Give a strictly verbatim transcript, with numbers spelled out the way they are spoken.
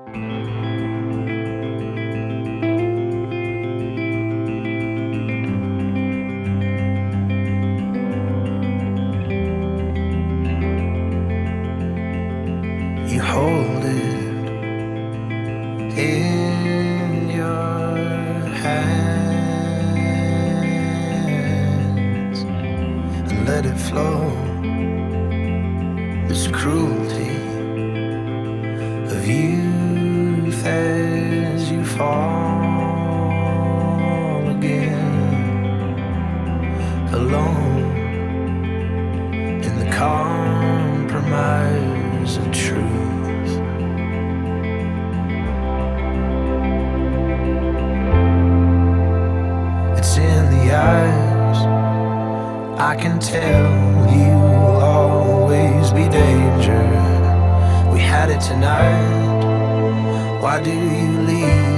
You hold it in your hands and let it flow. This cruelty of youth as you fall again, alone in the compromise of truth. It's in the eyes, I can tell you'll always be danger. We had it tonight, why do you leave?